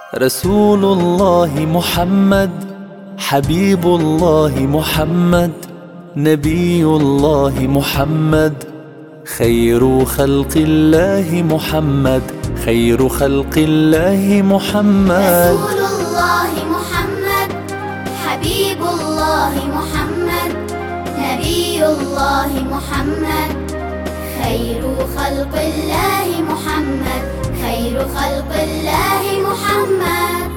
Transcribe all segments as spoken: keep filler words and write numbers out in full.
رسول الله محمد، حبيب الله محمد، نبي الله محمد، خير خلق الله محمد، خير خلق الله محمد. رسول الله محمد، حبيب الله محمد، نبي الله محمد، خير خلق الله محمد، خير خلق الله محمد.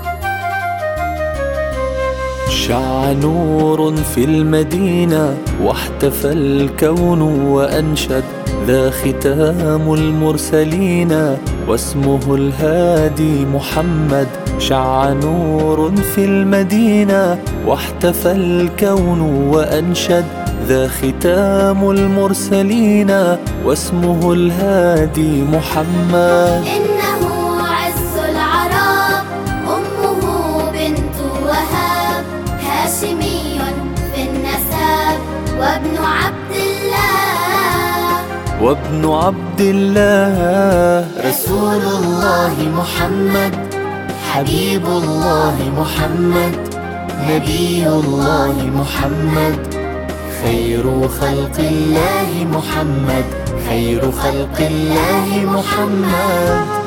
شع نور في المدينة واحتفى الكون وأنشد، ذا ختام المرسلين واسمه الهادي محمد. شع نور في المدينة واحتفى الكون وأنشد، ذا ختام المرسلين واسمه الهادي محمد. إنه عز العرب، أمه بنت وهاب، هاشمي في النسب وابن عبد الله، وابن عبد الله. رسول الله محمد، حبيب الله محمد، نبي الله محمد، خير خلق الله محمد، خير خلق الله محمد.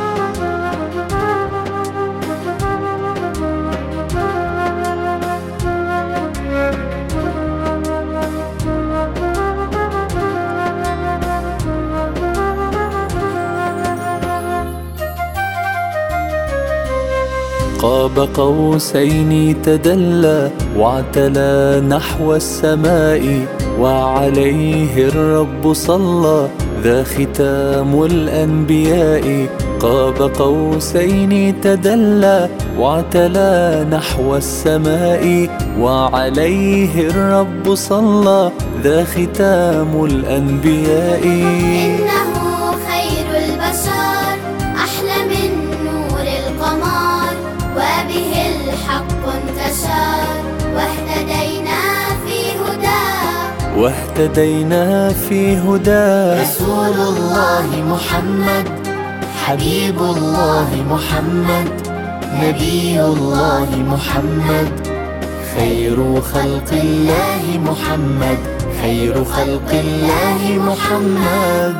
قاب قوسين تدلى واعتلى نحو السماء، وعليه الرب صلى، ذا ختام الأنبياء. قاب قوسين تدلى واعتلى نحو السماء، وعليه الرب صلى، ذا ختام الأنبياء. إنه خير البشر، أحلى من نور القمر، وبه الحق انتشر، واهتدينا في هداه، واهتدينا في هداه. رسول الله محمد، حبيب الله محمد، نبي الله محمد، خير خلق الله محمد، خير خلق الله محمد.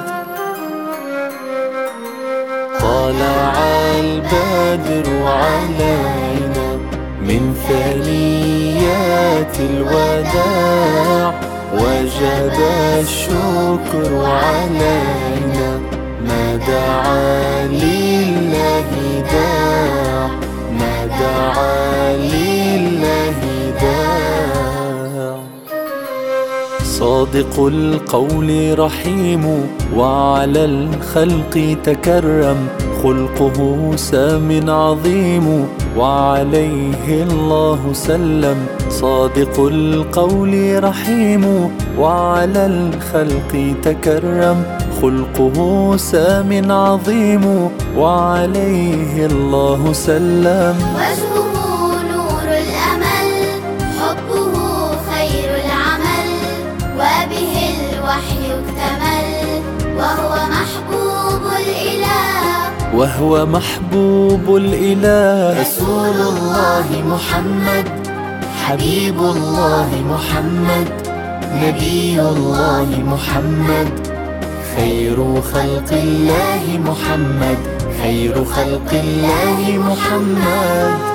طلع البدر علينا من ثنيات الوداع، وجب الشكر علينا ما دعا لله داع، ما دعا لله داع. صادق القول رحيم وعلى الخلق تكرم، خلقه سام عظيم وعليه الله سلم. صادق القول رحيم وعلى الخلق تكرم، خلقه سام عظيم وعليه الله سلم. وجهه نور الأمل، حبه خير العمل، وبه الوحي اكتمل، وهو محبوب الإله، وهو محبوب الإله. رسول الله محمد، حبيب الله محمد، نبي الله محمد، خير خلق الله محمد، خير خلق الله محمد.